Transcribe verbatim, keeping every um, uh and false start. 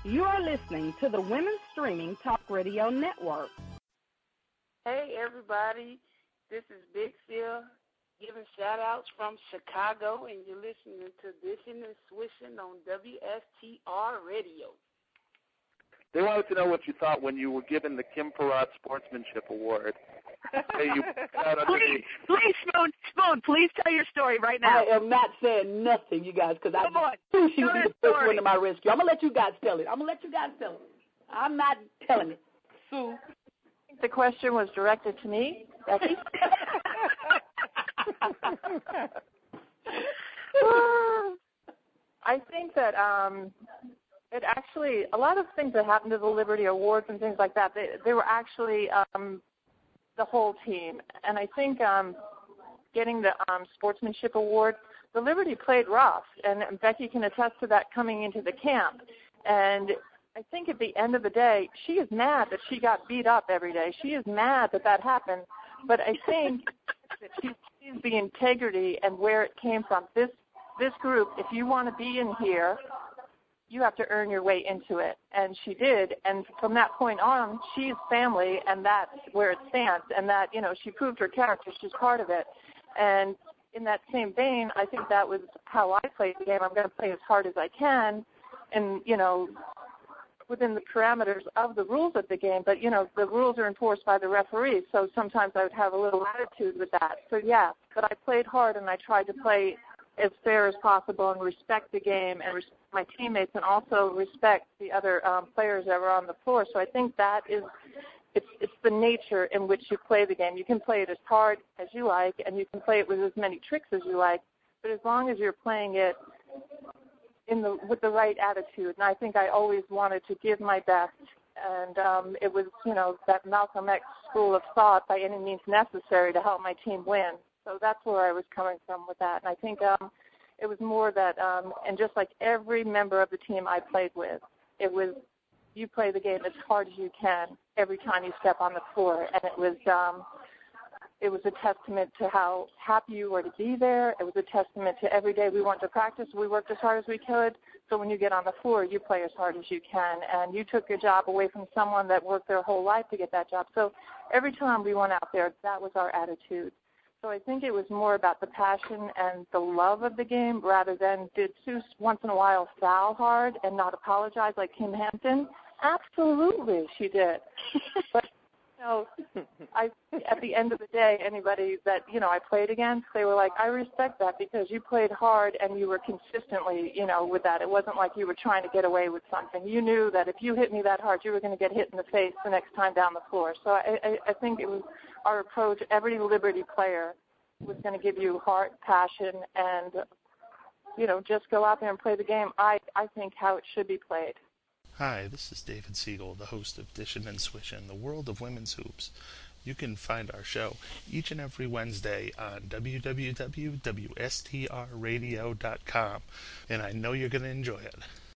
You are listening to the Women's Streaming Talk Radio Network. Hey, everybody. This is Big Phil giving shout-outs from Chicago, and you're listening to Dishing and Swishing on W S T R Radio. They wanted to know what you thought when you were given the Kim Perrott Sportsmanship Award. Hey, you please, please, Spoon, Spoon, please tell your story right now. I am not saying nothing, you guys, because I on, knew she would be the story. first one to my rescue. I'm going to let you guys tell it. I'm going to let you guys tell it. I'm not telling it. Sue. I think the question was directed to me, Becky. I think that um, it actually, a lot of things that happened to the Liberty Awards and things like that, they, they were actually um, the whole team. And I think um, getting the um, Sportsmanship Award, the Liberty played rough, and, and Becky can attest to that coming into the camp. And I think at the end of the day, she is mad that she got beat up every day. She is mad that that happened. But I think that she sees the integrity and where it came from. This this group, if you want to be in here, you have to earn your way into it. And she did. And from that point on, she's family, and that's where it stands. And that, you know, she proved her character. She's part of it. And in that same vein, I think that was how I played the game. I'm going to play as hard as I can and, you know, within the parameters of the rules of the game. But, you know, the rules are enforced by the referees, so sometimes I would have a little attitude with that. So, yeah, but I played hard, and I tried to play as fair as possible and respect the game and respect my teammates and also respect the other um, players that were on the floor. So I think that is it's, it's the nature in which you play the game. You can play it as hard as you like, and you can play it with as many tricks as you like, but as long as you're playing it in the with the right attitude. And I think I always wanted to give my best, and um, it was, you know, that Malcolm X school of thought, by any means necessary to help my team win. So that's where I was coming from with that. And I think um, it was more that, um, and just like every member of the team I played with, it was you play the game as hard as you can every time you step on the floor. And it was um, it was a testament to how happy you were to be there. It was a testament to every day we went to practice, we worked as hard as we could. So when you get on the floor, you play as hard as you can. And you took your job away from someone that worked their whole life to get that job. So every time we went out there, that was our attitude. So I think it was more about the passion and the love of the game rather than did Sue once in a while foul hard and not apologize like Kim Hampton? Absolutely, she did. But, you know, I, at the end of the day, anybody that, you know, I played against, they were like, I respect that because you played hard and you were consistently, you know, with that. It wasn't like you were trying to get away with something. You knew that if you hit me that hard, you were going to get hit in the face the next time down the floor. So I, I, I think it was our approach. Every Liberty player was going to give you heart, passion, and, you know, just go out there and play the game. I, I think how it should be played. Hi, this is David Siegel, the host of Dishin' and Swishin', the world of women's hoops. You can find our show each and every Wednesday on w w w dot w s t r radio dot com, and I know you're going to enjoy it.